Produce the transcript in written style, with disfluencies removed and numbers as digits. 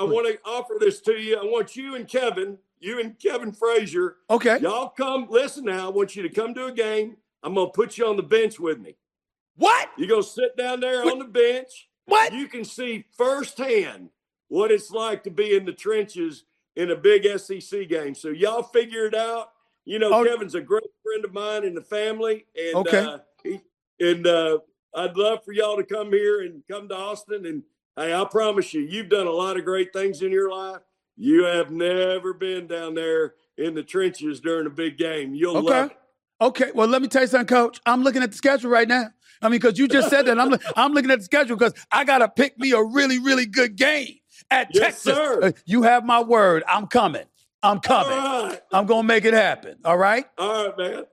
I want to offer this to you. I want you and Kevin Frazier. Okay. Y'all come. Listen now. I want you to come to a game. I'm going to put you on the bench with me. What? You're going to sit down there on the bench. What? You can see firsthand what it's like to be in the trenches in a big SEC game. So y'all figure it out. You know, Kevin's a great friend of mine in the family. And, I'd love for y'all to come here and come to Austin. And, hey, I promise you've done a lot of great things in your life. You have never been down there in the trenches during a big game. You'll love it. Okay. Well, let me tell you something, Coach. I'm looking at the schedule right now. I mean, because you just said that. I'm looking at the schedule because I got to pick me a really, really good game at Texas. Sir. You have my word. I'm coming. All right. I'm going to make it happen. All right? All right, man.